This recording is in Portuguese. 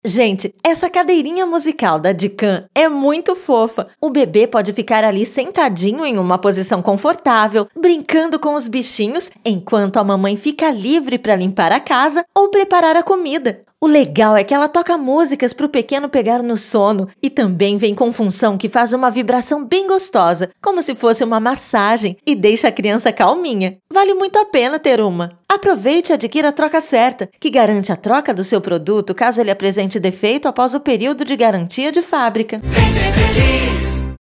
Gente, essa cadeirinha musical da Dican é muito fofa. O bebê pode ficar ali sentadinho em uma posição confortável, brincando com os bichinhos, enquanto a mamãe fica livre para limpar a casa ou preparar a comida. O legal é que ela toca músicas para o pequeno pegar no sono e também vem com função que faz uma vibração bem gostosa, como se fosse uma massagem, e deixa a criança calminha. Vale muito a pena ter uma. Aproveite e adquira a troca certa, que garante a troca do seu produto caso ele apresente defeito após o período de garantia de fábrica. Vem ser feliz!